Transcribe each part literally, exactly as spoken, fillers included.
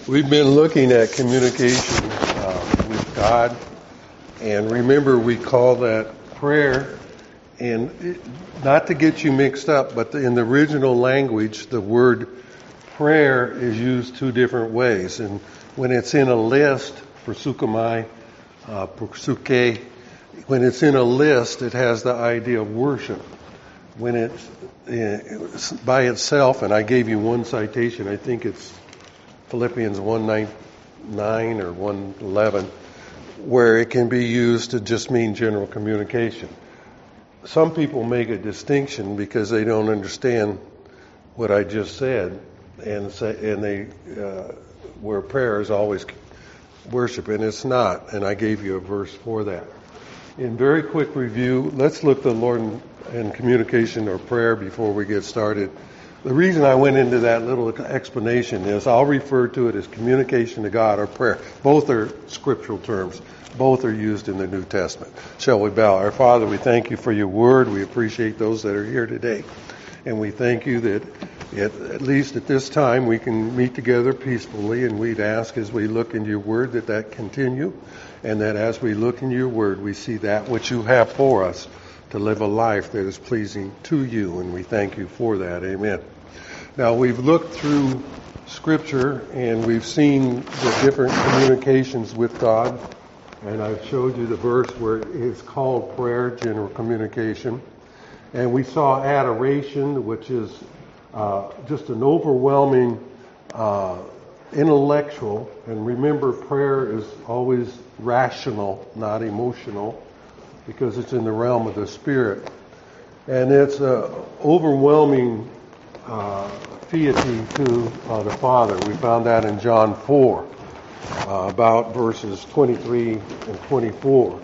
We've been looking at communication uh, with God, and remember we call that prayer, and it, not to get you mixed up, but the, in the original language, the word prayer is used two different ways. And when it's in a list, for sukamai, uh, suke, when it's in a list, it has the idea of worship. When it's, uh, it's by itself, and I gave you one citation, I think it's Philippians one nine or one eleven, where it can be used to just mean general communication. Some people make a distinction because they don't understand what I just said, and say, and they uh, where prayer is always worship, and it's not. And I gave you a verse for that. In very quick review, let's look at the Lord and, and communication or prayer before we get started. The reason I went into that little explanation is I'll refer to it as communication to God or prayer. Both are scriptural terms. Both are used in the New Testament. Shall we bow? Our Father, we thank you for your word. We appreciate those that are here today. And we thank you that at, at least at this time we can meet together peacefully, and we'd ask as we look into your word that that continue, and that as we look into your word we see that which you have for us to live a life that is pleasing to you, and we thank you for that. Amen. Now, we've looked through Scripture, and we've seen the different communications with God, and I've showed you the verse where it's called prayer, general communication, and we saw adoration, which is uh, just an overwhelming uh, intellectual, and remember, prayer is always rational, not emotional, because it's in the realm of the Spirit. And it's an overwhelming uh, fealty to uh, the Father. We found that in John four, uh, about verses twenty-three and twenty-four.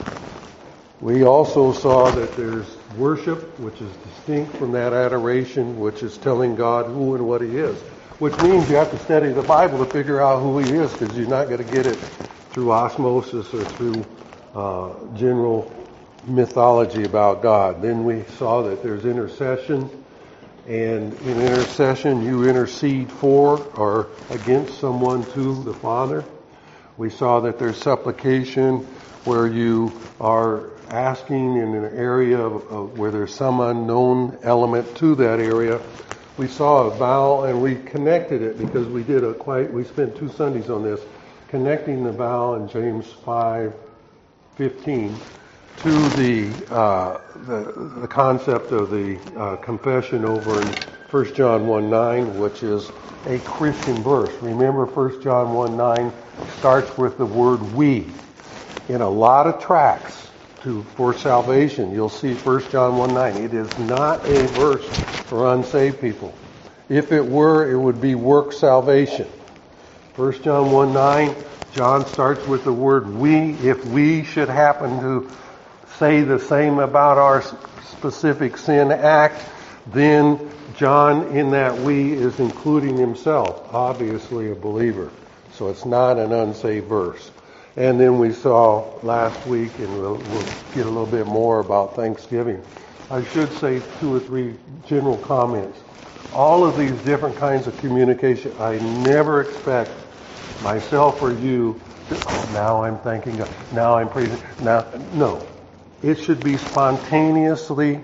We also saw that there's worship, which is distinct from that adoration, which is telling God who and what He is, which means you have to study the Bible to figure out who He is, because you're not going to get it through osmosis or through Uh, general mythology about God. Then we saw that there's intercession, and in intercession you intercede for or against someone to the Father. We saw that there's supplication, where you are asking in an area of, of where there's some unknown element to that area. We saw a vow, and we connected it because we did a quite we spent two Sundays on this, connecting the vow in James five fifteen to the, uh, the the concept of the uh, confession over in First John one nine, which is a Christian verse. Remember, First John one nine starts with the word "we." In a lot of tracts to for salvation, you'll see First John one nine. It is not a verse for unsaved people. If it were, it would be work salvation. First John one nine. John starts with the word "we." If we should happen to say the same about our specific sin act, then John in that "we" is including himself, obviously a believer. So it's not an unsaved verse. And then we saw last week, and we'll, we'll get a little bit more about Thanksgiving. I should say two or three general comments. All of these different kinds of communication, I never expect myself or you, oh, now I'm thanking God, now I'm praising, now, no. It should be spontaneously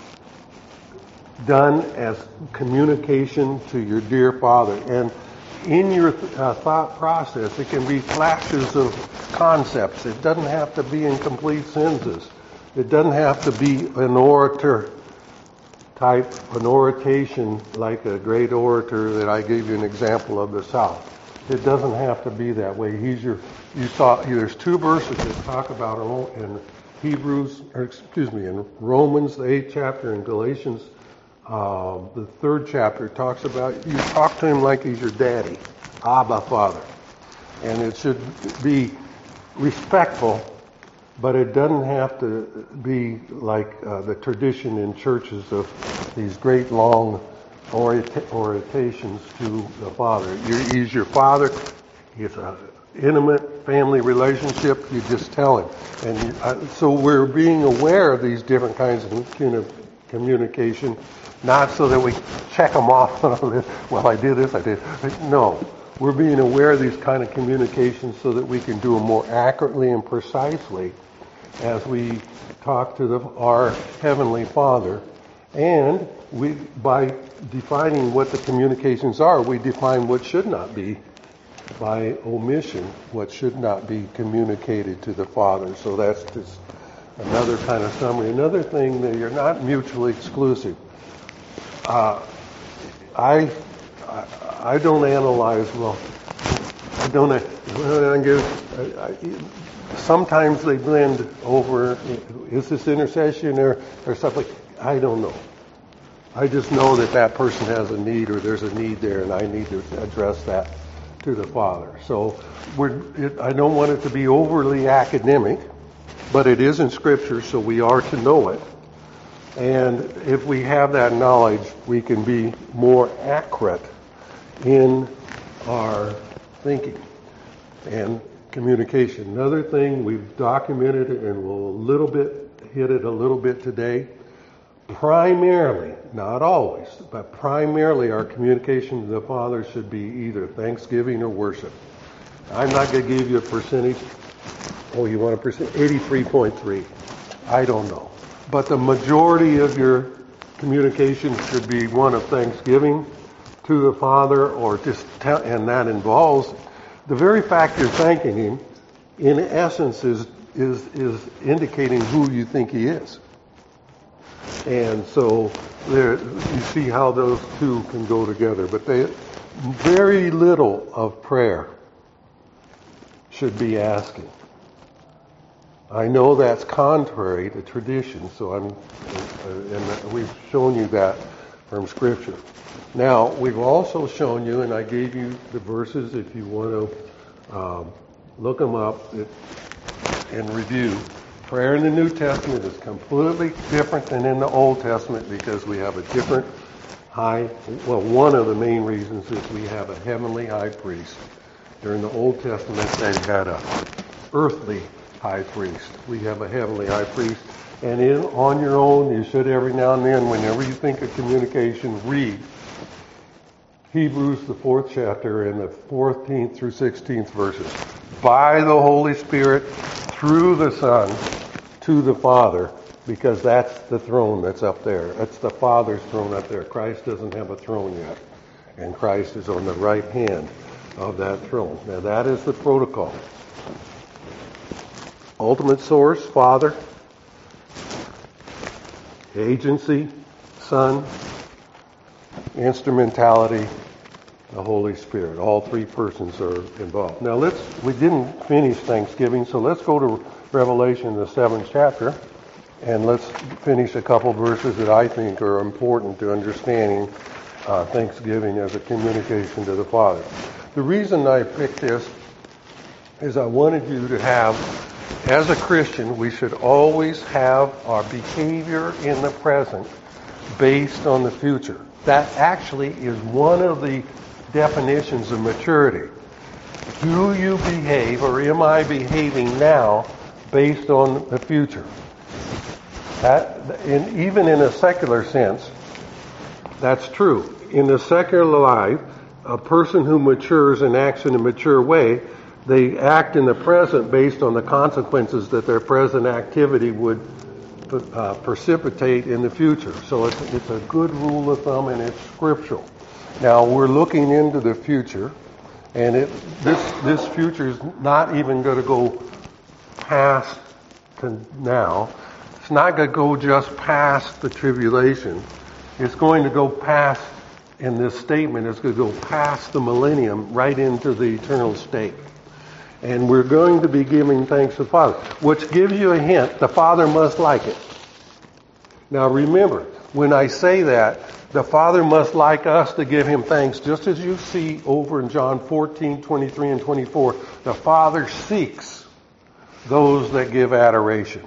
done as communication to your dear Father. And in your uh, thought process, it can be flashes of concepts. It doesn't have to be in complete sentences. It doesn't have to be an orator type, an oration like a great orator that I gave you an example of the South. It doesn't have to be that way. He's your, you saw, there's two verses that talk about in Hebrews, or excuse me, in Romans, the eighth chapter, and Galatians, uh, the third chapter, talks about, you talk to him like he's your daddy, Abba, Father. And it should be respectful, but it doesn't have to be like uh, the tradition in churches of these great long orations to the Father. You're, he's your Father. It's an intimate family relationship. You just tell him. And you, uh, so we're being aware of these different kinds of communication, not so that we check them off on a list. Well, I did this, I did. No. we're being aware of these kind of communications so that we can do them more accurately and precisely as we talk to the, our Heavenly Father. And we, by defining what the communications are, we define what should not be, by omission, what should not be communicated to the Father. So that's just another kind of summary. Another thing, that you're not mutually exclusive. Uh, I, I I don't analyze well. I don't. Well, I give. I, I, sometimes they blend over. Is this intercession or or stuff like? I don't know. I just know that that person has a need, or there's a need there, and I need to address that to the Father. So we're. It, I don't want it to be overly academic, but it is in Scripture, so we are to know it. And if we have that knowledge, we can be more accurate in our thinking and communication. Another thing, we've documented it, and we'll a little bit hit it a little bit today. Primarily, not always, but primarily our communication to the Father should be either thanksgiving or worship. I'm not going to give you a percentage. Oh, you want a percent? eighty-three point three. I don't know. But the majority of your communication should be one of thanksgiving to the Father, or just tell, and that involves the very fact you're thanking Him, in essence, is is is indicating who you think He is. And so there, you see how those two can go together. But they, very little of prayer should be asking. I know that's contrary to tradition, so I'm, and we've shown you that from Scripture. Now, we've also shown you, and I gave you the verses if you want to um, look them up and review. Prayer in the New Testament is completely different than in the Old Testament because we have a different high, well, one of the main reasons is we have a heavenly high priest. During the Old Testament, they had a earthly high priest. We have a heavenly high priest. And in, on your own, you should every now and then, whenever you think of communication, read Hebrews, the fourth chapter, and the fourteenth through sixteenth verses. By the Holy Spirit, through the Son, to the Father, because that's the throne that's up there. That's the Father's throne up there. Christ doesn't have a throne yet. And Christ is on the right hand of that throne. Now that is the protocol. Ultimate source, Father. Agency, Son. Instrumentality, the Holy Spirit. All three persons are involved. Now let's, we didn't finish Thanksgiving, so let's go to Revelation, the seventh chapter, and let's finish a couple verses that I think are important to understanding uh, Thanksgiving as a communication to the Father. The reason I picked this is I wanted you to have, as a Christian, we should always have our behavior in the present based on the future. That actually is one of the definitions of maturity. Do you behave, or am I behaving now based on the future? That, in, even in a secular sense, that's true. In the secular life, a person who matures and acts in a mature way, they act in the present based on the consequences that their present activity would uh, precipitate in the future. So it's, it's a good rule of thumb, and it's scriptural. Now we're looking into the future, and it, this this future is not even going to go past to now. It's not going to go just past the tribulation. It's going to go past, in this statement, it's going to go past the millennium right into the eternal state. And we're going to be giving thanks to the Father, which gives you a hint. The Father must like it. Now remember, when I say that, the Father must like us to give Him thanks, just as you see over in John fourteen, twenty-three and twenty-four. The Father seeks those that give adoration.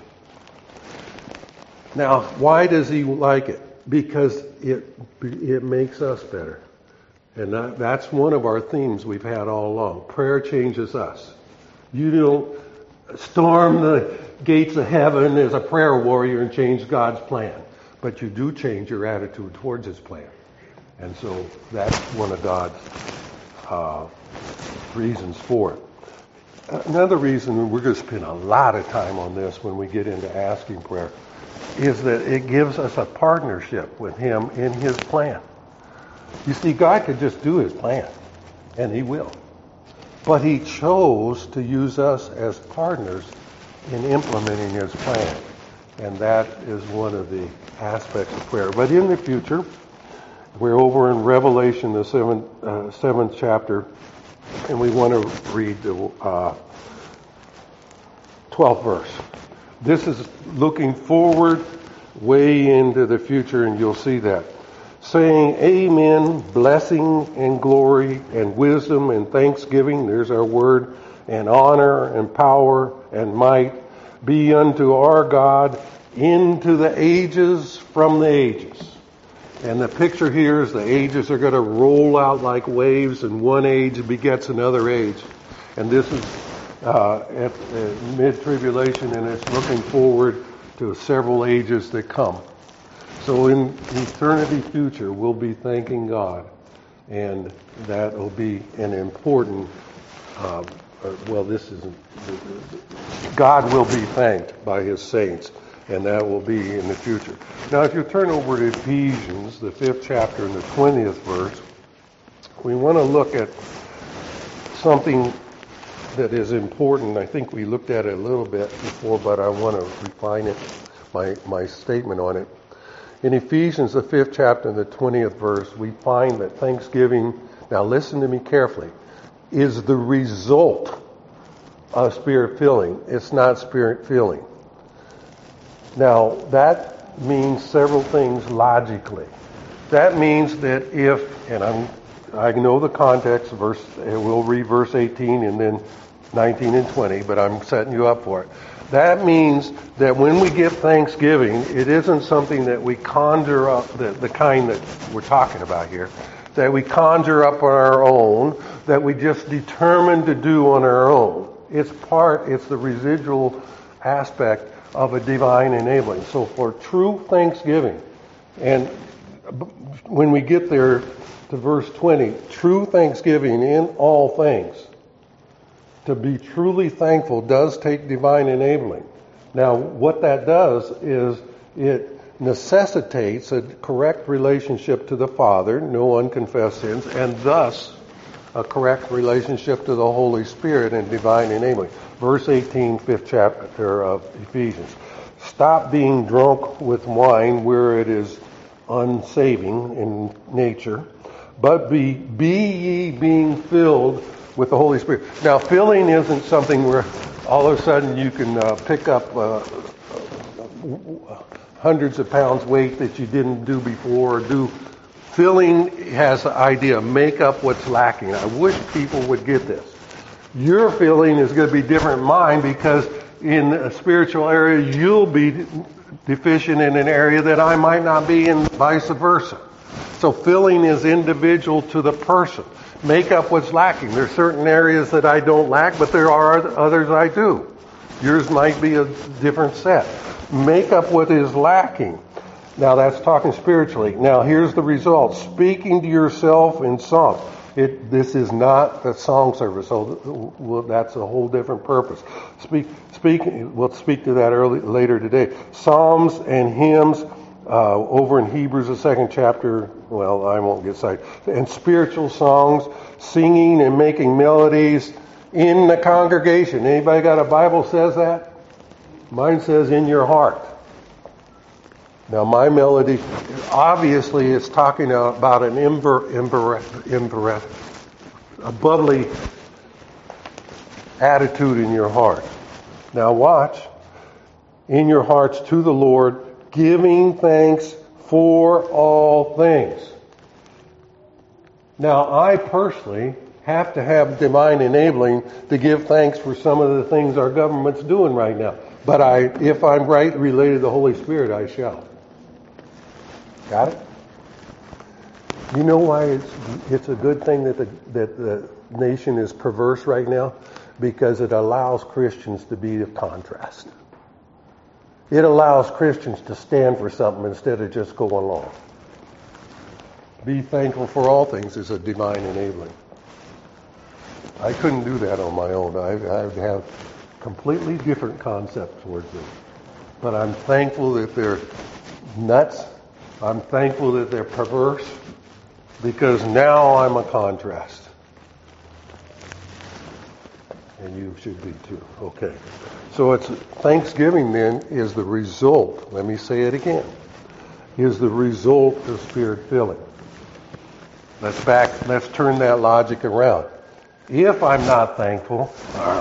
Now, why does He like it? Because it it makes us better. And that, that's one of our themes we've had all along. Prayer changes us. You don't storm the gates of heaven as a prayer warrior and change God's plan. But you do change your attitude towards His plan. And so that's one of God's uh, reasons for it. Another reason, and we're going to spend a lot of time on this when we get into asking prayer, is that it gives us a partnership with Him in His plan. You see, God could just do His plan, and He will. But He chose to use us as partners in implementing His plan. And that is one of the aspects of prayer. But in the future, we're over in Revelation, the seventh, uh, seventh chapter, and we want to read the uh, twelfth verse. This is looking forward way into the future, and you'll see that. Saying, Amen, blessing and glory and wisdom and thanksgiving, there's our word, and honor and power and might be unto our God into the ages from the ages. And the picture here is the ages are going to roll out like waves, and one age begets another age. And this is uh, at, at mid-tribulation, and it's looking forward to several ages that come. So in eternity future, we'll be thanking God, and that will be an important, uh, well, this isn't, God will be thanked by His saints, and that will be in the future. Now, if you turn over to Ephesians, the fifth chapter and the twentieth verse, we want to look at something that is important. I think we looked at it a little bit before, but I want to refine it, my, my statement on it. In Ephesians, the fifth chapter and the twentieth verse, we find that thanksgiving, now listen to me carefully, is the result of spirit filling. It's not spirit filling. Now, that means several things logically. That means that if, and I'm, I know the context, verse, we'll read verse eighteen and then nineteen and twenty, but I'm setting you up for it. That means that when we give thanksgiving, it isn't something that we conjure up, the, the kind that we're talking about here, that we conjure up on our own, that we just determine to do on our own. It's part, it's the residual aspect of a divine enabling. So for true thanksgiving, and when we get there to verse twenty, true thanksgiving in all things, to be truly thankful does take divine enabling. Now, what that does is it necessitates a correct relationship to the Father, no unconfessed sins, and thus a correct relationship to the Holy Spirit and divine enabling. Verse eighteen, fifth chapter of Ephesians. Stop being drunk with wine where it is unsaving in nature, but be, be ye being filled with the Holy Spirit. Now, filling isn't something where all of a sudden you can uh, pick up uh, hundreds of pounds weight that you didn't do before, or do. Filling has the idea of make up what's lacking. I wish people would get this. Your filling is going to be different than mine, because in a spiritual area you'll be deficient in an area that I might not be, and vice versa. So filling is individual to the person. Make up what's lacking. There's certain areas that I don't lack, but there are others I do. Yours might be a different set. Make up what is lacking. Now that's talking spiritually. Now here's the result. Speaking to yourself in song. It, this is not the song service, so well, that's a whole different purpose. Speak, speak. We'll speak to that early, later today. Psalms and hymns. Uh, over in Hebrews, the second chapter, well, I won't get cited, and spiritual songs, singing and making melodies in the congregation. Anybody got a Bible says that? Mine says in your heart. Now, my melody, obviously, it's talking about an imber, imber, imber, a bubbly attitude in your heart. Now, watch. In your hearts to the Lord, giving thanks for all things. Now, I personally have to have divine enabling to give thanks for some of the things our government's doing right now. But I, if I'm right related to the Holy Spirit, I shall. Got it? You know why it's it's a good thing that the that the nation is perverse right now? Because it allows Christians to be a contrast. It allows Christians to stand for something instead of just go along. Be thankful for all things is a divine enabling. I couldn't do that on my own. I, I would have completely different concepts towards them. But I'm thankful that they're nuts. I'm thankful that they're perverse, because now I'm a contrast. And you should be too. Okay. So it's Thanksgiving then is the result, let me say it again, is the result of Spirit filling. Let's back, let's turn that logic around. If I'm not thankful,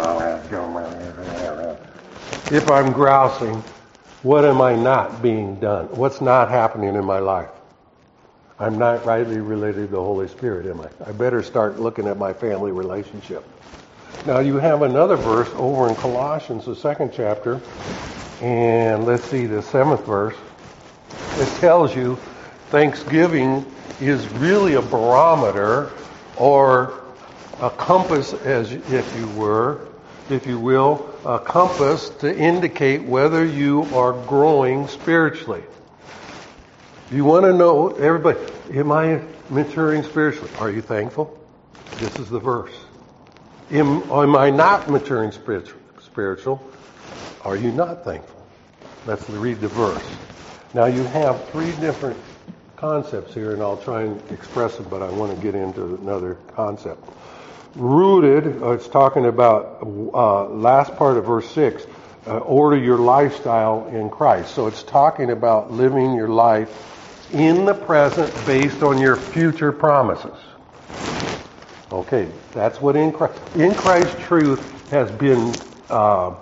if I'm grousing, what am I not being done? What's not happening in my life? I'm not rightly related to the Holy Spirit, am I? I better start looking at my family relationship. Now you have another verse over in Colossians, the second chapter, and let's see, the seventh verse. It tells you Thanksgiving is really a barometer or a compass, as if you were, if you will, a compass to indicate whether you are growing spiritually. You want to know, everybody, am I maturing spiritually? Are you thankful? This is the verse. Am, am I not maturing spiritual, spiritual? Are you not thankful? Let's read the verse. Now you have three different concepts here, and I'll try and express them, but I want to get into another concept. Rooted, uh, it's talking about uh, last part of verse six, uh, order your lifestyle in Christ. So it's talking about living your life in the present based on your future promises. Okay, that's what in Christ, in Christ truth has been uh,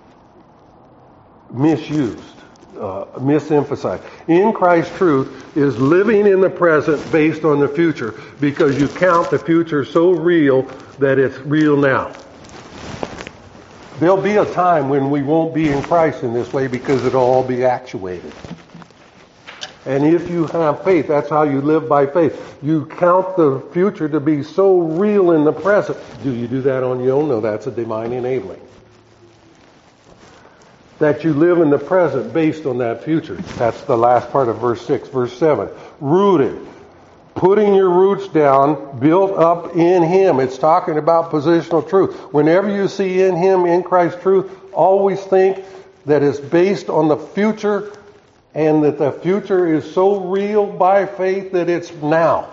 misused, uh, misemphasized. In Christ truth is living in the present based on the future, because you count the future so real that it's real now. There'll be a time when we won't be in Christ in this way, because it'll all be actuated. And if you have faith, that's how you live by faith. You count the future to be so real in the present. Do you do that on your own? No, that's a divine enabling. That you live in the present based on that future. That's the last part of verse six. Verse seven. Rooted. Putting your roots down, built up in Him. It's talking about positional truth. Whenever you see in Him, in Christ's truth, always think that it's based on the future, and that the future is so real by faith that it's now.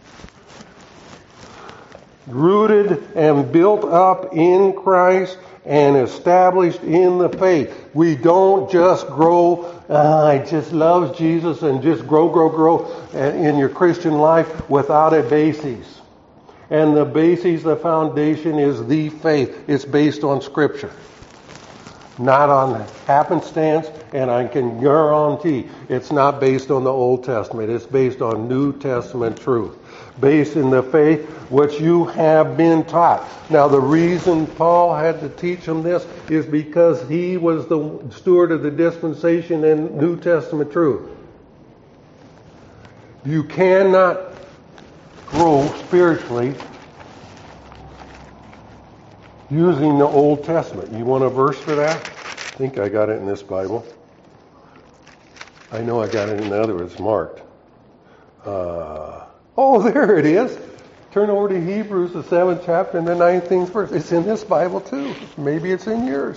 Rooted and built up in Christ and established in the faith. We don't just grow, uh, I just love Jesus, and just grow, grow, grow in your Christian life without a basis. And the basis, the foundation is the faith. It's based on Scripture. Not on happenstance, and I can guarantee it's not based on the Old Testament. It's based on New Testament truth. Based in the faith which you have been taught. Now the reason Paul had to teach them this is because he was the steward of the dispensation and New Testament truth. You cannot grow spiritually using the Old Testament. You want a verse for that? I think I got it in this Bible. I know I got it in the other. It's marked. Uh, oh, there it is. Turn over to Hebrews, the seventh chapter, and the nineteenth verse. It's in this Bible too. Maybe it's in yours.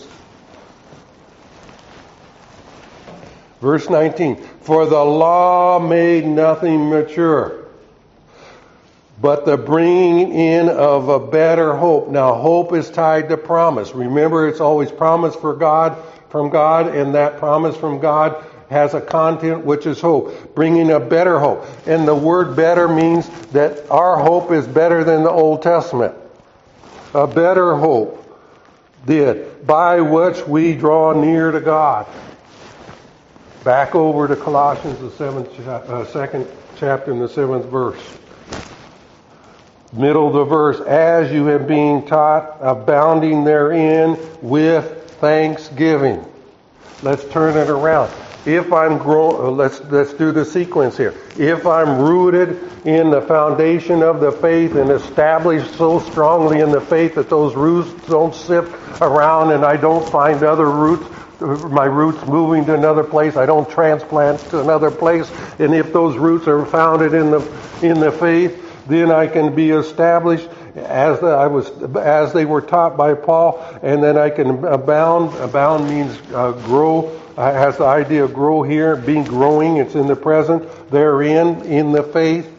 Verse nineteen. For the law made nothing mature, but the bringing in of a better hope. Now, hope is tied to promise. Remember, it's always promise for God, from God, and that promise from God has a content which is hope. Bringing a better hope. And the word better means that our hope is better than the Old Testament. A better hope did, by which we draw near to God. Back over to Colossians, the seventh, uh, second chapter and the seventh verse. Middle of the verse, as you have been taught, abounding therein with thanksgiving. Let's turn it around. If I'm grow, let's let's do the sequence here. If I'm rooted in the foundation of the faith and established so strongly in the faith that those roots don't sift around and I don't find other roots, my roots moving to another place, I don't transplant to another place, and if those roots are founded in the in the faith, then I can be established as the, I was, as they were taught by Paul, and then I can abound. Abound means uh, grow. Uh, has the idea of grow here, being growing. It's in the present. Therein, in the faith,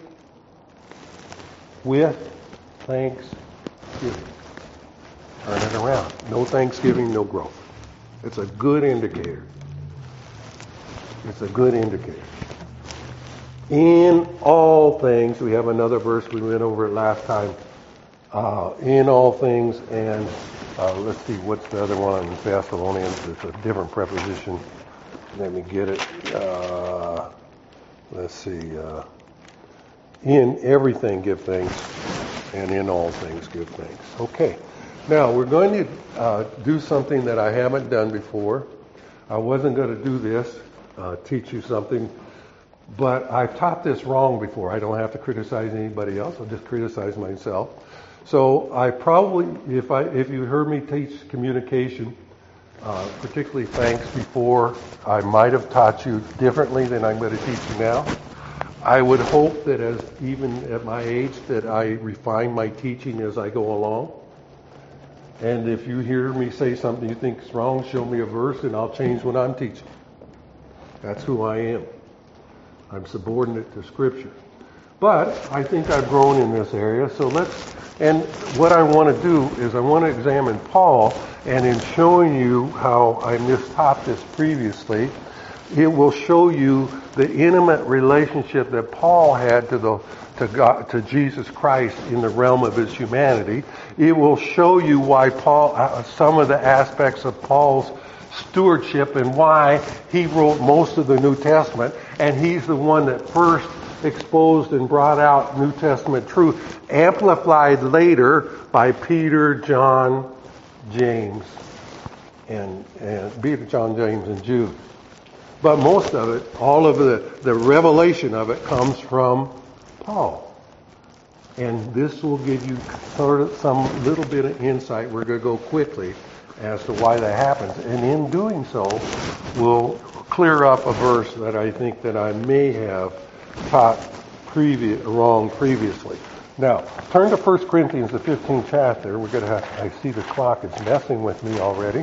with thanksgiving. Turn it around. No thanksgiving, no growth. It's a good indicator. It's a good indicator. In all things, we have another verse, we went over it last time. Uh, in all things, and uh, let's see, what's the other one in Thessalonians? It's a different preposition. Let me get it. Uh, let's see. Uh, in everything, give thanks, and in all things, give thanks. Okay. Now, we're going to uh, do something that I haven't done before. I wasn't going to do this, uh, teach you something. But I've taught this wrong before. I don't have to criticize anybody else. I'll just criticize myself. So I probably, if I, if you heard me teach communication, uh, particularly thanks before, I might have taught you differently than I'm going to teach you now. I would hope that as even at my age that I refine my teaching as I go along. And if you hear me say something you think is wrong, show me a verse and I'll change what I'm teaching. That's who I am. I'm subordinate to Scripture. But I think I've grown in this area, so let's, and what I want to do is I want to examine Paul, and in showing you how I mistaught this previously, it will show you the intimate relationship that Paul had to the to God, to Jesus Christ in the realm of his humanity. It will show you why Paul, uh, some of the aspects of Paul's stewardship and why he wrote most of the New Testament, and he's the one that first exposed and brought out New Testament truth, amplified later by Peter, John, James, and, and Peter, John, James, and Jude. But most of it, all of the, the revelation of it comes from Paul. And this will give you sort of some little bit of insight. We're going to go quickly as to why that happens. And in doing so, we'll clear up a verse that I think that I may have taught previous, wrong previously. Now, turn to First Corinthians, the fifteenth chapter. We're going to have, I see the clock is messing with me already.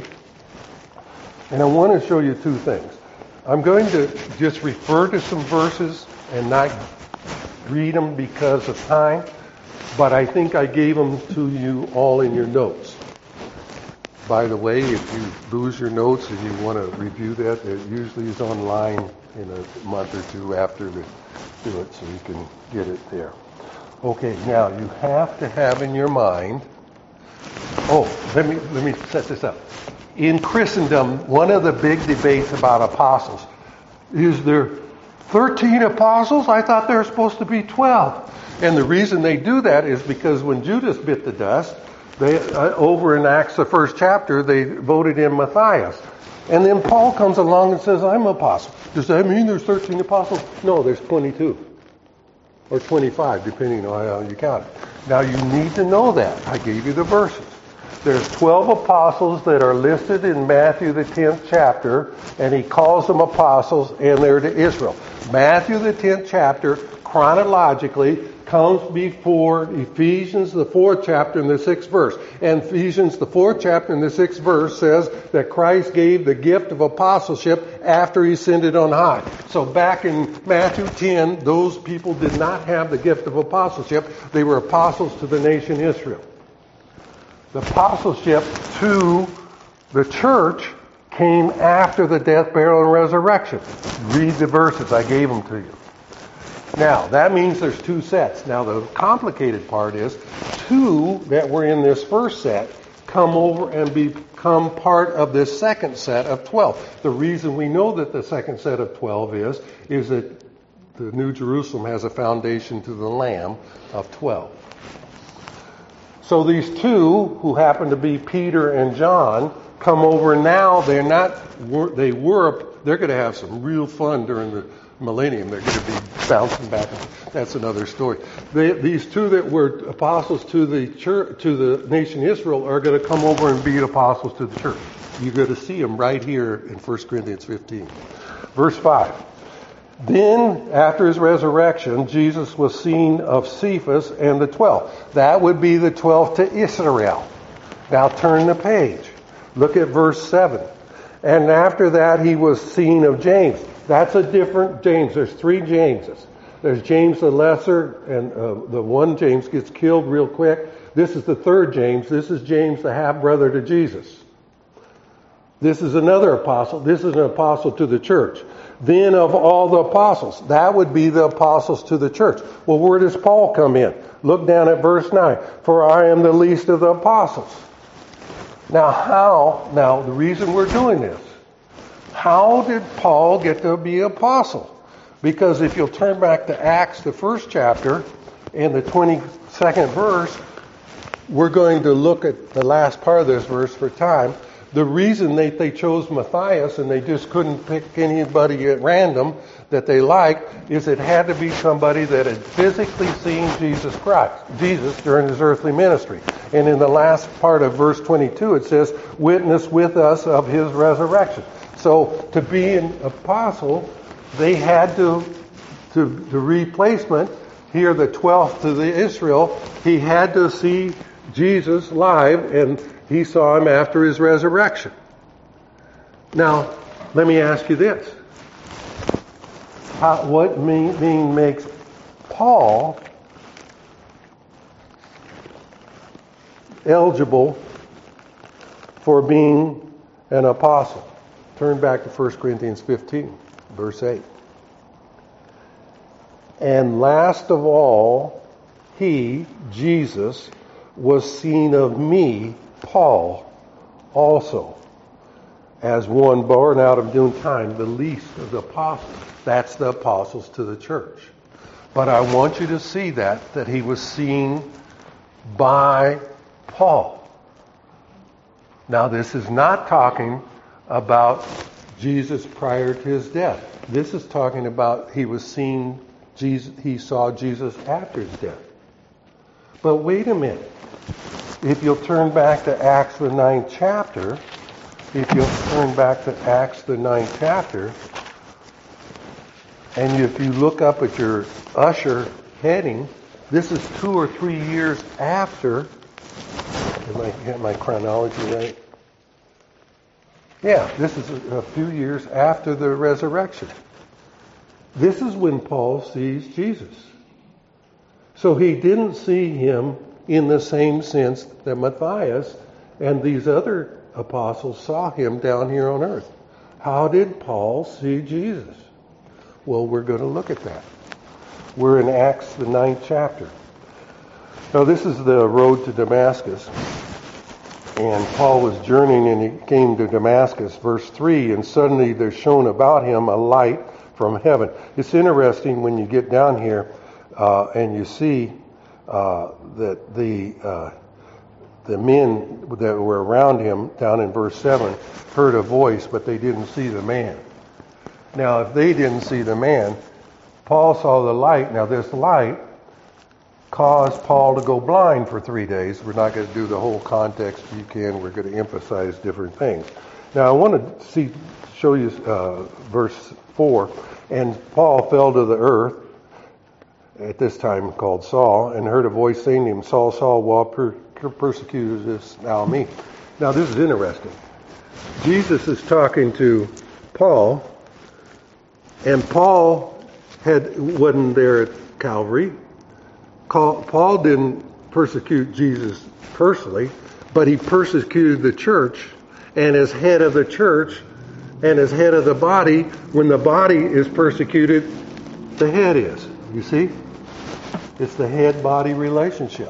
And I want to show you two things. I'm going to just refer to some verses and not read them because of time, but I think I gave them to you all in your notes. By the way, if you lose your notes and you want to review that, it usually is online in a month or two after we do it, so you can get it there. Okay, now you have to have in your mind. Oh, let me let me set this up. In Christendom, one of the big debates about apostles is there thirteen apostles? I thought there were supposed to be twelve. And the reason they do that is because when Judas bit the dust, they uh, over in Acts, the first chapter, they voted in Matthias. And then Paul comes along and says, I'm an apostle. Does that mean there's thirteen apostles? No, there's twenty-two. Or twenty-five, depending on how you count it. Now you need to know that. I gave you the verses. There's twelve apostles that are listed in Matthew the tenth chapter, and he calls them apostles, and they're to Israel. Matthew the tenth chapter, chronologically, comes before Ephesians the fourth chapter and the sixth verse. And Ephesians the fourth chapter and the sixth verse says that Christ gave the gift of apostleship after he ascended on high. So back in Matthew ten, those people did not have the gift of apostleship. They were apostles to the nation Israel. The apostleship to the church came after the death, burial, and resurrection. Read the verses. I gave them to you. Now, that means there's two sets. Now, the complicated part is two that were in this first set come over and become part of this second set of twelve. The reason we know that the second set of twelve is, is that the New Jerusalem has a foundation to the Lamb of twelve. So these two, who happen to be Peter and John, come over now. They're not, they were, they're going to have some real fun during the millennium. They're going to be bouncing back. That's another story. They, these two that were apostles to the church, to the nation Israel, are going to come over and be apostles to the church. You're going to see them right here in First Corinthians fifteen. Verse five. Then, after his resurrection, Jesus was seen of Cephas and the twelve. That would be the twelve to Israel. Now turn the page. Look at verse seven. And after that, he was seen of James. That's a different James. There's three Jameses. There's James the Lesser, and uh, the one James gets killed real quick. This is the third James. This is James, the half-brother to Jesus. This is another apostle. This is an apostle to the church. Then of all the apostles, that would be the apostles to the church. Well, where does Paul come in? Look down at verse nine. For I am the least of the apostles. Now how, now the reason we're doing this, how did Paul get to be an apostle? Because if you'll turn back to Acts, the first chapter, and the twenty-second verse, we're going to look at the last part of this verse for time. The reason they, they chose Matthias and they just couldn't pick anybody at random that they liked is it had to be somebody that had physically seen Jesus Christ, Jesus during his earthly ministry. And in the last part of verse twenty-two it says, witness with us of his resurrection. So to be an apostle, they had to, to the replacement, here the twelfth to the Israel, he had to see Jesus live, and he saw him after his resurrection. Now, let me ask you this. How, what mean, mean makes Paul eligible for being an apostle? Turn back to First Corinthians fifteen, verse eight. And last of all, he, Jesus, was seen of me, Paul, also, as one born out of due time, the least of the apostles. That's the apostles to the church. But I want you to see that, that he was seen by Paul. Now, this is not talking about Jesus prior to his death. This is talking about he was seen, Jesus, he saw Jesus after his death. But wait a minute. If you'll turn back to Acts the ninth chapter, if you'll turn back to Acts the ninth chapter, and if you look up at your usher heading, this is two or three years after, am I get my chronology right? Yeah, this is a, a few years after the resurrection. This is when Paul sees Jesus. So he didn't see him in the same sense that Matthias and these other apostles saw him down here on earth. How did Paul see Jesus? Well, we're going to look at that. We're in Acts, the ninth chapter. Now, this is the road to Damascus. And Paul was journeying and he came to Damascus. Verse three, and suddenly there shone about him a light from heaven. It's interesting when you get down here uh, and you see uh, that the uh, the men that were around him, down in verse seven, heard a voice, but they didn't see the man. Now, if they didn't see the man, Paul saw the light. Now, this light caused Paul to go blind for three days. We're not going to do the whole context. You can. We're going to emphasize different things. Now, I want to see, show you uh, verse four. And Paul fell to the earth, at this time called Saul, and heard a voice saying to him, Saul, Saul, why per- persecutest thou me? Now, this is interesting. Jesus is talking to Paul, and Paul had wasn't there at Calvary. Paul didn't persecute Jesus personally, but he persecuted the church, and as head of the church and as head of the body, when the body is persecuted, the head is. You see? It's the head-body relationship.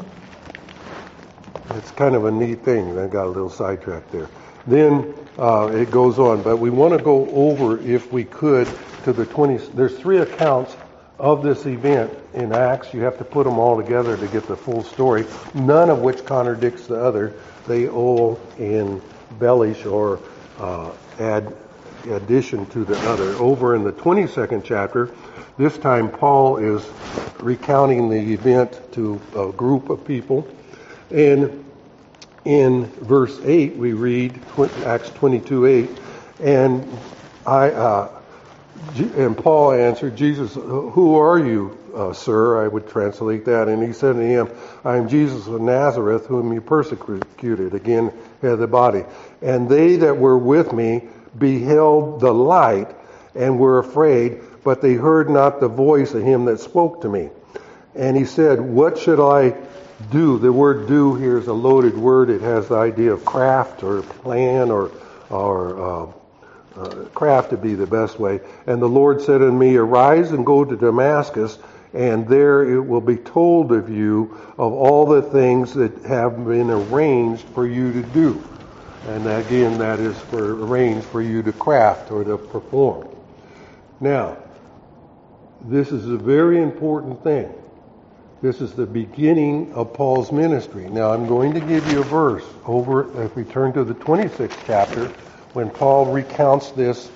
It's kind of a neat thing. I got a little sidetracked there. Then uh, it goes on, but we want to go over, if we could, to the twentieth. There's three accounts of this event in Acts. You have to put them all together to get the full story, none of which contradicts the other. They all embellish or uh, add addition to the other. Over in the twenty-second chapter, this time Paul is recounting the event to a group of people. And in verse eight we read, Acts twenty-two eight, and I... Uh, And Paul answered, Jesus, who are you, uh, sir? I would translate that. And he said to him, I am Jesus of Nazareth, whom you persecuted. Again, head of the body. And they that were with me beheld the light and were afraid, but they heard not the voice of him that spoke to me. And he said, what should I do? The word do here is a loaded word. It has the idea of craft or plan or, or uh, uh, craft to be the best way. And the Lord said unto me, arise and go to Damascus, and there it will be told of you of all the things that have been arranged for you to do. And again, that is for arranged for you to craft or to perform. Now, this is a very important thing. This is the beginning of Paul's ministry. Now, I'm going to give you a verse over, if we turn to the twenty-sixth chapter, when Paul recounts this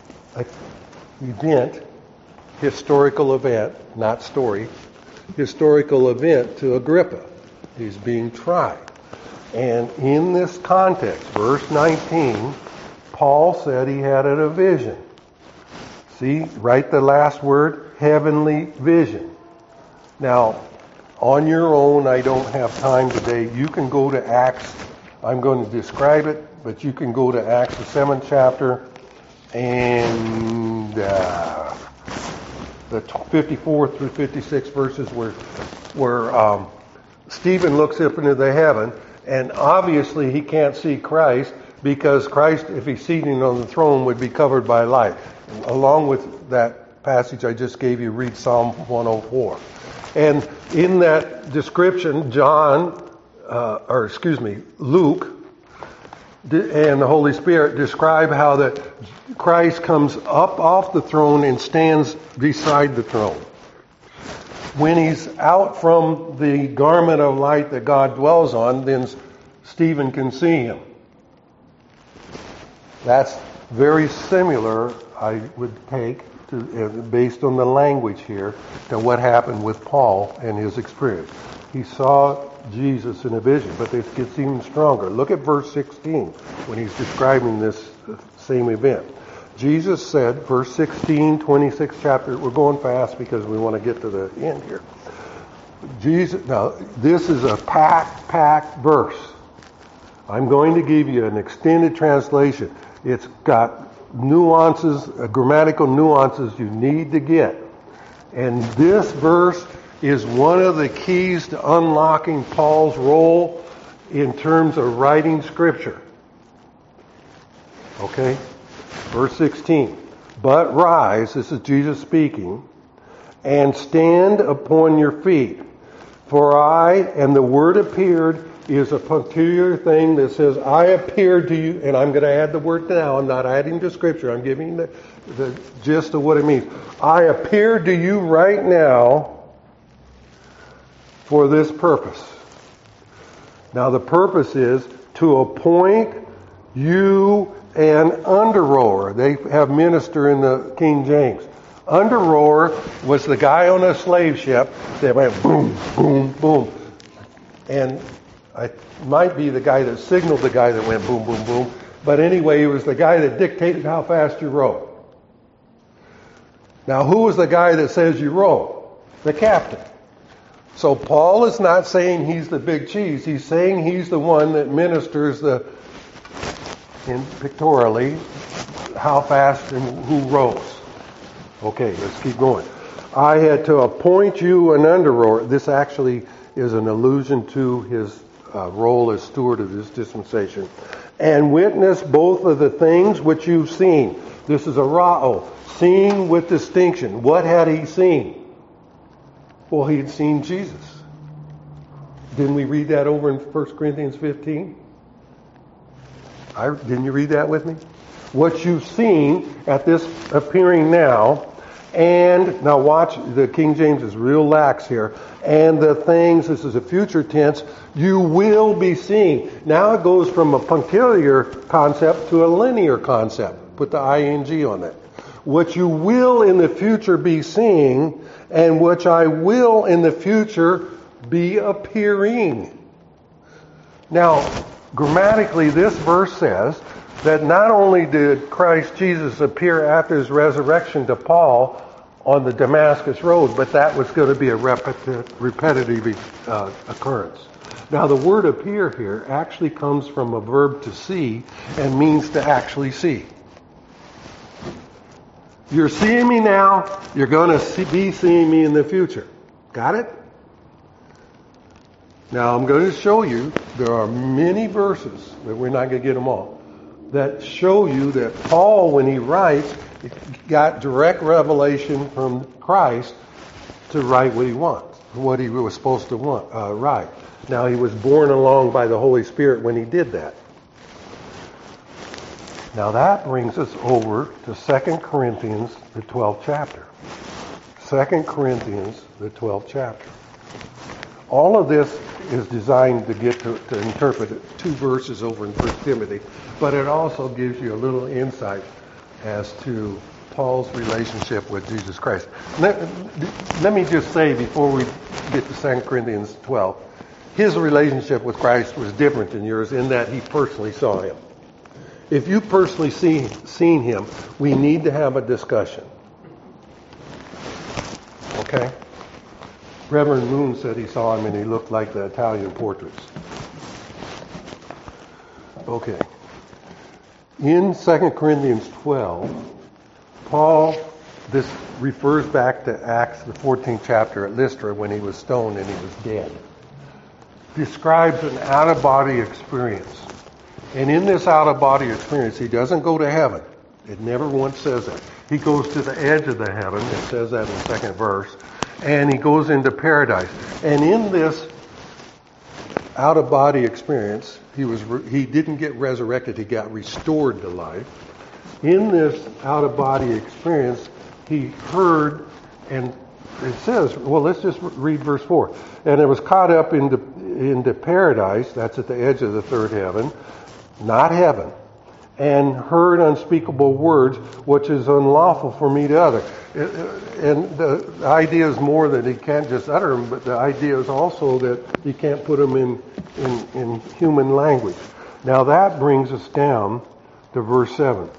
event, historical event, not story, historical event to Agrippa. He's being tried. And in this context, verse nineteen, Paul said he had a vision. See, write the last word, heavenly vision. Now, on your own, I don't have time today. You can go to Acts. I'm going to describe it, but you can go to Acts, the seventh chapter, and uh, the fifty-four through fifty-six verses where, where um, Stephen looks up into the heaven, and obviously he can't see Christ because Christ, if he's seated on the throne, would be covered by light. Along with that passage I just gave you, read Psalm one oh four. And in that description, John, uh, or excuse me, Luke, and the Holy Spirit describe how that Christ comes up off the throne and stands beside the throne. When he's out from the garment of light that God dwells on, then Stephen can see him. That's very similar, I would take, to, uh, based on the language here, to what happened with Paul and his experience. He saw Jesus in a vision, but this gets even stronger. Look at verse sixteen when he's describing this same event. Jesus said, verse sixteen, twenty-sixth chapter, we're going fast because we want to get to the end here. Jesus, now, this is a packed, packed verse. I'm going to give you an extended translation. It's got nuances, uh, grammatical nuances you need to get. And this verse is one of the keys to unlocking Paul's role in terms of writing Scripture. Okay? Verse sixteen. But rise, this is Jesus speaking, and stand upon your feet. For I, and the word appeared, is a peculiar thing that says, I appeared to you, and I'm going to add the word now. I'm not adding to Scripture. I'm giving the, the gist of what it means. I appear to you right now for this purpose. Now the purpose is to appoint you an under-rower. They have minister in the King James. Under-rower was the guy on a slave ship that went boom, boom, boom. And I might be the guy that signaled the guy that went boom, boom, boom. But anyway, he was the guy that dictated how fast you row. Now, who was the guy that says you row? The captain. So Paul is not saying he's the big cheese. He's saying he's the one that ministers the, in pictorially, how fast and who rows. Okay, let's keep going. I had to appoint you an under-rower. This actually is an allusion to his uh, role as steward of this dispensation. And witness both of the things which you've seen. This is a ra'o, seeing with distinction. What had he seen? Well, he had seen Jesus. Didn't we read that over in First Corinthians fifteen? I, didn't you read that with me? What you've seen at this appearing now, and now watch, the King James is real lax here, and the things, this is a future tense, you will be seeing. Now it goes from a punctiliar concept to a linear concept. Put the ing on that. What you will in the future be seeing, and which I will in the future be appearing. Now, grammatically, this verse says that not only did Christ Jesus appear after his resurrection to Paul on the Damascus Road, but that was going to be a repeti- repetitive uh, occurrence. Now, the word appear here actually comes from a verb to see and means to actually see. You're seeing me now, you're going to see, be seeing me in the future. Got it? Now, I'm going to show you, there are many verses, but we're not going to get them all, that show you that Paul, when he writes, got direct revelation from Christ to write what he wants, what he was supposed to want, uh, write. Now, he was borne along by the Holy Spirit when he did that. Now, that brings us over to Second Corinthians, the twelfth chapter. Second Corinthians, the twelfth chapter. All of this is designed to get to, to interpret it, two verses over in First Timothy, but it also gives you a little insight as to Paul's relationship with Jesus Christ. Let, let me just say before we get to Second Corinthians twelve, his relationship with Christ was different than yours in that he personally saw him. If you personally see, seen him, we need to have a discussion. Okay? Reverend Moon said he saw him and he looked like the Italian portraits. Okay. In Second Corinthians twelve, Paul, this refers back to Acts, the fourteenth chapter at Lystra when he was stoned and he was dead. Describes an out-of-body experience. And in this out-of-body experience, he doesn't go to heaven. It never once says that. He goes to the edge of the heaven. It says that in the second verse. And he goes into paradise. And in this out-of-body experience, he was he didn't get resurrected. He got restored to life. In this out-of-body experience, he heard, and it says, well, let's just read verse four. And it was caught up into, into paradise, that's at the edge of the third heaven, not heaven, and heard unspeakable words, which is unlawful for me to utter. And the idea is more that he can't just utter them, but the idea is also that he can't put them in, in, in human language. Now that brings us down to verse seven.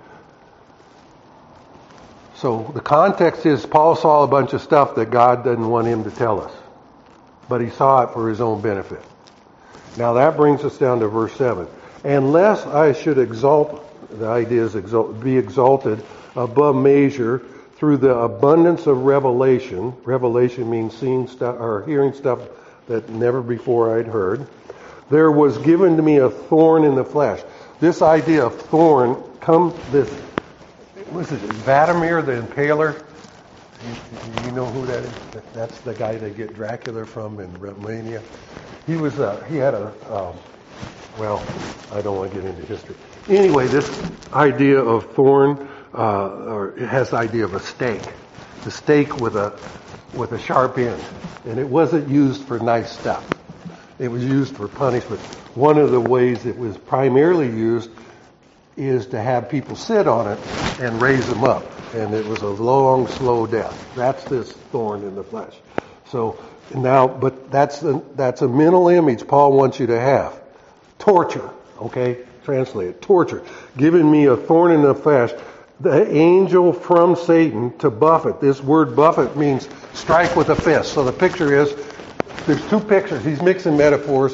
So the context is Paul saw a bunch of stuff that God didn't want him to tell us, but he saw it for his own benefit. Now that brings us down to verse seven. Unless I should exalt, the idea is exalt, be exalted above measure through the abundance of revelation. Revelation means seeing stuff or hearing stuff that never before I'd heard. There was given to me a thorn in the flesh. This idea of thorn comes this. What is it? Vladimir the Impaler. You, you know who that is? That's the guy they get Dracula from in Romania. He was. Uh, he had a. Um, well, I don't want to get into history. Anyway, this idea of thorn, uh, or it has the idea of a stake, the stake with a with a sharp end, and it wasn't used for nice stuff. It was used for punishment. One of the ways it was primarily used is to have people sit on it and raise them up. And it was a long, slow death. That's this thorn in the flesh. So now, but that's the, that's a mental image Paul wants you to have. Torture, okay? Translate it. Torture. Giving me a thorn in the flesh, the angel from Satan to buffet. This word buffet means strike with a fist. So the picture is, there's two pictures. He's mixing metaphors.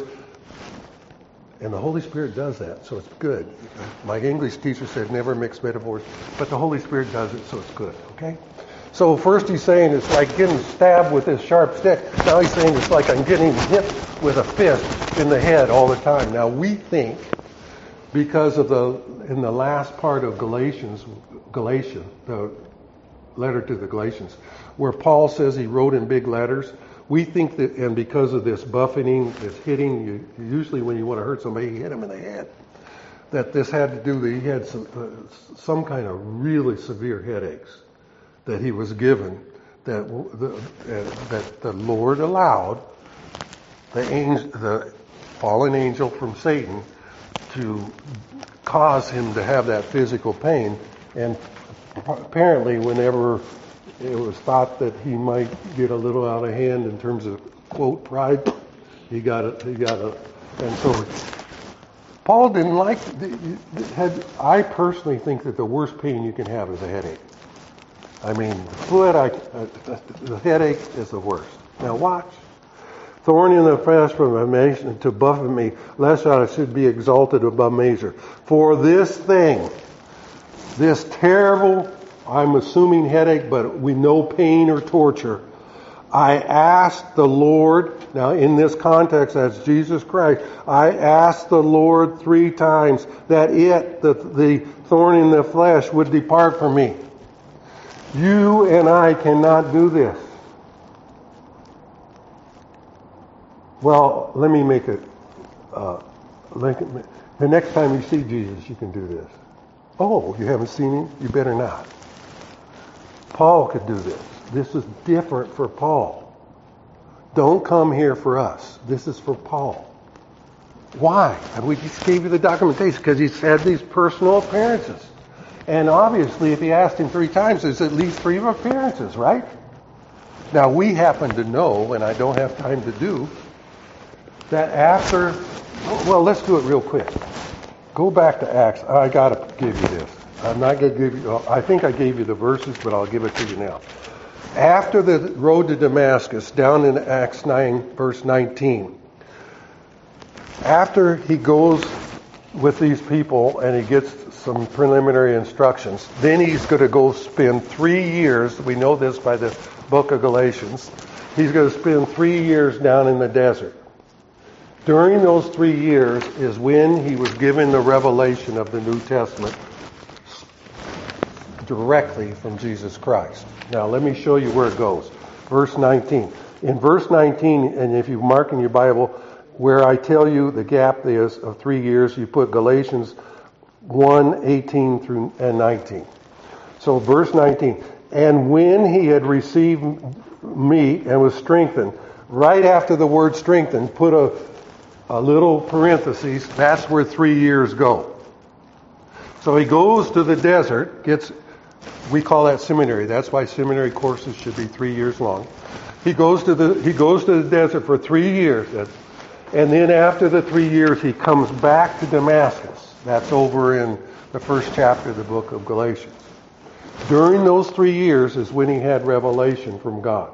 And the Holy Spirit does that, so it's good. My English teacher said never mix metaphors, but the Holy Spirit does it, so it's good, okay? So first he's saying it's like getting stabbed with this sharp stick. Now he's saying it's like I'm getting hit with a fist in the head all the time. Now we think, because of the, in the last part of Galatians, Galatia, the letter to the Galatians, where Paul says he wrote in big letters, we think that, and because of this buffeting, this hitting, you, usually when you want to hurt somebody, you hit them in the head. That this had to do, that he had some, uh, some kind of really severe headaches that he was given, that the, uh, that the Lord allowed the angel, the fallen angel from Satan to cause him to have that physical pain. And apparently whenever it was thought that he might get a little out of hand in terms of, quote, pride, he got it, he got it. And so Paul didn't like, had, I personally think that the worst pain you can have is a headache. I mean, the foot, I, uh, the headache is the worst. Now watch. Thorn in the flesh from a nation to buffet me, lest I should be exalted above measure. For this thing, this terrible, I'm assuming headache, but we know pain or torture, I asked the Lord, now in this context that's Jesus Christ, I asked the Lord three times that it, the, the thorn in the flesh, would depart from me. You and I cannot do this. Well, let me make it, uh, the next time you see Jesus, you can do this. Oh, you haven't seen him? You better not. Paul could do this. This is different for Paul. Don't come here for us. This is for Paul. Why? We just gave you the documentation because he's had these personal appearances. And obviously, if he asked him three times, there's at least three appearances, right? Now, we happen to know, and I don't have time to do, that after, well, let's do it real quick. Go back to Acts. I got to give you this. I'm not going to give you, I think I gave you the verses, but I'll give it to you now. After the road to Damascus, down in Acts nine, verse nineteen, after he goes with these people and he gets some preliminary instructions, then he's going to go spend three years, we know this by the book of Galatians, he's going to spend three years down in the desert. During those three years is when he was given the revelation of the New Testament directly from Jesus Christ. Now let me show you where it goes. Verse nineteen. In verse nineteen, and if you mark in your Bible, where I tell you the gap is of three years, you put Galatians one, eighteen through and nineteen. So verse nineteen. And when he had received meat and was strengthened, right after the word strengthened, put a, a little parenthesis, that's where three years go. So he goes to the desert, gets, we call that seminary. That's why seminary courses should be three years long. He goes to the he goes to the desert for three years, and then after the three years, he comes back to Damascus. That's over in the first chapter of the book of Galatians. During those three years is when he had revelation from God.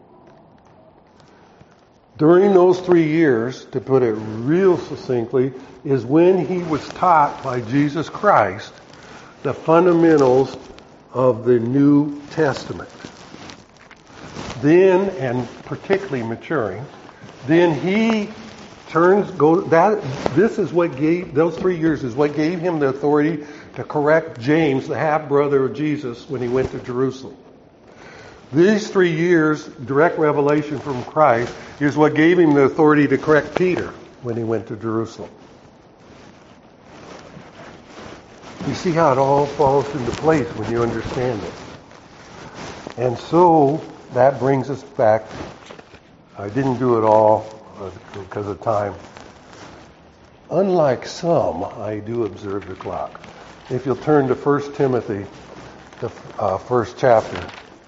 During those three years, to put it real succinctly, is when he was taught by Jesus Christ the fundamentals of the New Testament. Then, and particularly maturing, then he turns, goes, that, this is what gave, those three years is what gave him the authority to correct James, the half-brother of Jesus, when he went to Jerusalem. These three years, direct revelation from Christ, is what gave him the authority to correct Peter when he went to Jerusalem. You see how it all falls into place when you understand it. And so, that brings us back. I didn't do it all because of time. Unlike some, I do observe the clock. If you'll turn to First Timothy, the uh, first chapter.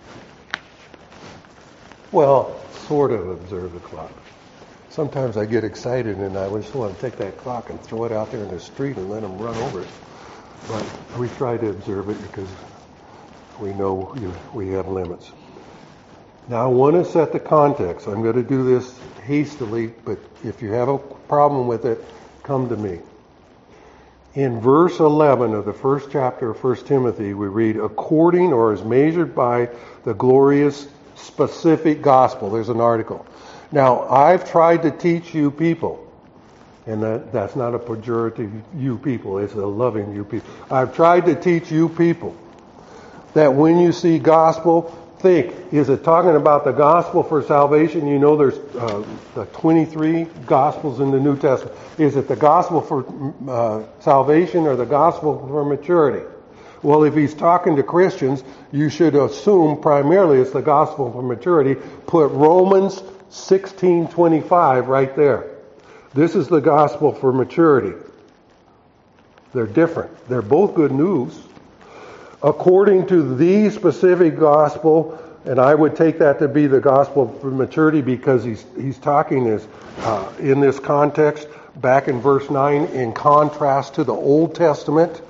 Well, sort of observe the clock. Sometimes I get excited and I just want to take that clock and throw it out there in the street and let them run over it. But we try to observe it because we know we have limits. Now I want to set the context. I'm going to do this hastily, but if you have a problem with it, come to me. In verse eleven of the first chapter of First Timothy, we read, according or as measured by the glorious specific gospel. There's an article. Now, I've tried to teach you people, and that, that's not a pejorative you people, it's a loving you people. I've tried to teach you people that when you see gospel, think, is it talking about the gospel for salvation? You know there's uh, the twenty-three gospels in the New Testament. Is it the gospel for uh, salvation or the gospel for maturity? Well, if he's talking to Christians, you should assume primarily it's the gospel for maturity. Put Romans sixteen twenty-five right there. This is the gospel for maturity. They're different. They're both good news. According to the specific gospel, and I would take that to be the gospel for maturity because he's he's talking is uh, in this context back in verse nine, in contrast to the Old Testament.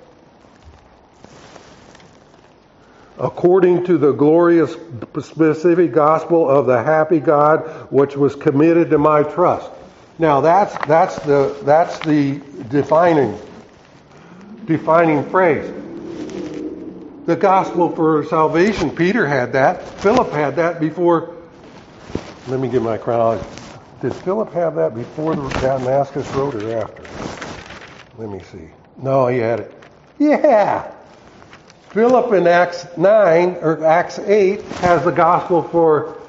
According to the glorious specific gospel of the happy God, which was committed to my trust. Now that's that's the that's the defining defining phrase. The gospel for salvation. Peter had that. Philip had that before. Let me get my chronology. Did Philip have that before the Damascus Road or after? Let me see. No, he had it. Yeah. Philip in Acts nine or Acts eight has the gospel for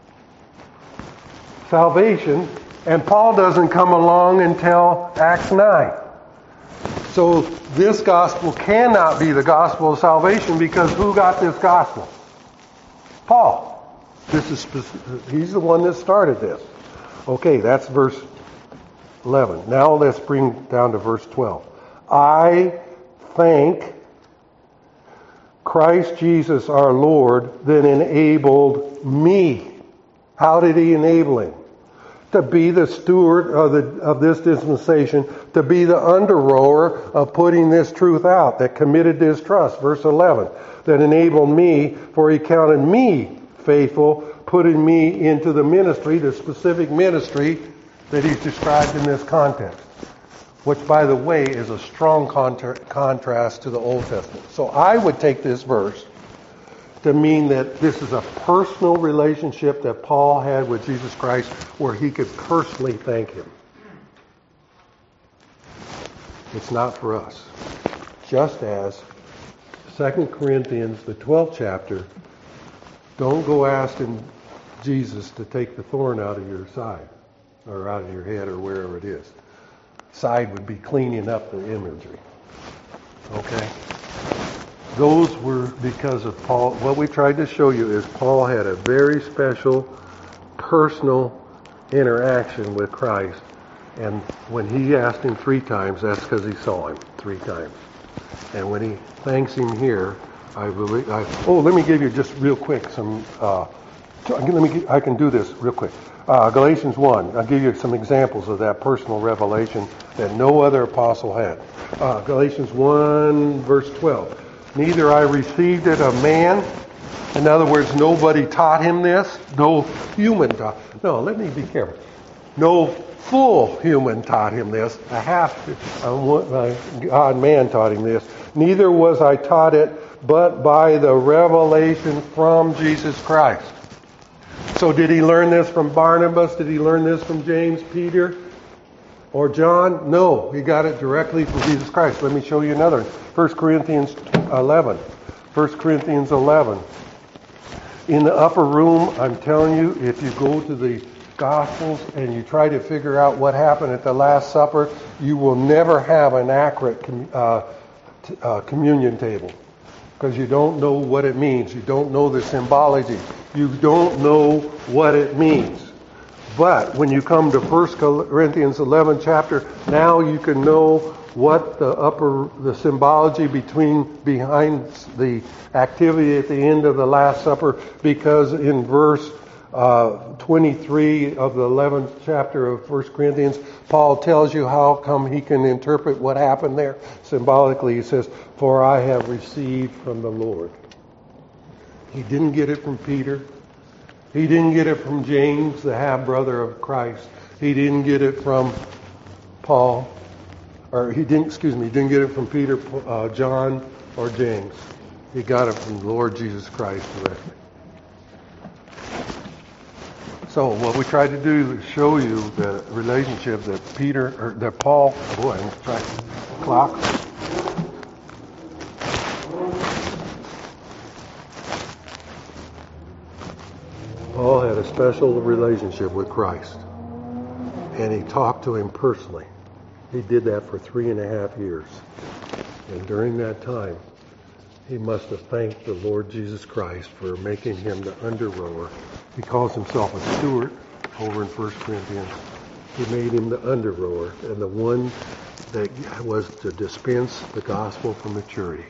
salvation, and Paul doesn't come along until Acts nine. So this gospel cannot be the gospel of salvation, because who got this gospel? Paul. This is specific, he's the one that started this. Okay, that's verse eleven. Now let's bring down to verse twelve. I thank Christ Jesus our Lord that enabled me. How did he enable him? To be the steward of, the, of this dispensation, to be the under-rower of putting this truth out, that committed this trust. Verse eleven, that enabled me, for he counted me faithful, putting me into the ministry, the specific ministry that he's described in this context. Which, by the way, is a strong contra- contrast to the Old Testament. So I would take this verse to mean that this is a personal relationship that Paul had with Jesus Christ, where he could personally thank him. It's not for us. Just as Second Corinthians, the twelfth chapter, don't go asking Jesus to take the thorn out of your side, or out of your head, or wherever it is. Side would be cleaning up the imagery. Okay? Those were because of Paul. What we tried to show you is Paul had a very special, personal interaction with Christ. And when he asked him three times, that's because he saw him three times. And when he thanks him here, I believe. I, oh, let me give you just real quick some. Uh, let me. I can do this real quick. Uh, Galatians one. I'll give you some examples of that personal revelation that no other apostle had. Uh, Galatians one, verse twelve. Neither I received it of man. In other words, nobody taught him this. No human taught. No, let me be careful. No full human taught him this. A half uh, God man taught him this. Neither was I taught it, but by the revelation from Jesus Christ. So did he learn this from Barnabas? Did he learn this from James, Peter, or John? No, he got it directly from Jesus Christ. Let me show you another. First Corinthians eleven. First Corinthians eleven. In the upper room, I'm telling you, if you go to the Gospels and you try to figure out what happened at the Last Supper, you will never have an accurate uh, t- uh, communion table. Because you don't know what it means. You don't know the symbology. You don't know what it means. But when you come to First Corinthians eleven chapter, now you can know what the upper, the symbology between, behind the activity at the end of the Last Supper, because in verse uh, twenty-three of the eleventh chapter of First Corinthians, Paul tells you how come he can interpret what happened there. Symbolically, he says, "For I have received from the Lord." He didn't get it from Peter. He didn't get it from James, the half-brother of Christ. He didn't get it from Paul. Or he didn't, excuse me, he didn't get it from Peter, uh, John, or James. He got it from the Lord Jesus Christ directly. So what we tried to do is show you the relationship that Peter, or that Paul, boy, I'm trying to clock. Paul had a special relationship with Christ, and he talked to him personally. He did that for three and a half years. And during that time, he must have thanked the Lord Jesus Christ for making him the under-rower. He calls himself a steward over in First Corinthians. He made him the under-rower and the one that was to dispense the gospel for maturity.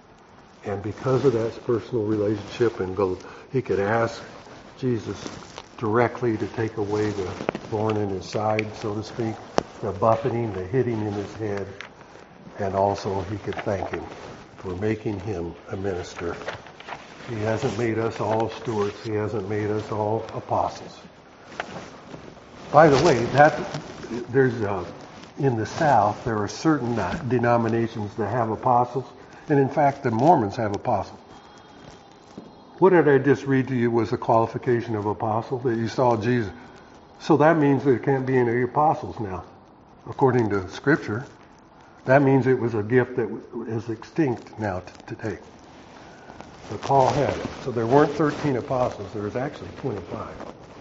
And because of that personal relationship, and go, he could ask Jesus directly to take away the thorn in his side, so to speak, the buffeting, the hitting in his head, and also he could thank him for making him a minister. He hasn't made us all stewards. He hasn't made us all apostles. By the way, that there's a, in the South, there are certain uh, denominations that have apostles, and in fact, the Mormons have apostles. What did I just read to you was the qualification of apostle, that you saw Jesus. So that means there can't be any apostles now, according to Scripture. That means it was a gift that is extinct now t- today. But Paul had it. So there weren't thirteen apostles. There was actually twenty-five.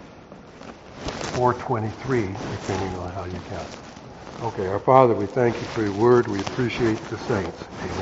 Or twenty-three, depending on how you count. Okay, our Father, we thank you for your word. We appreciate the saints. Amen.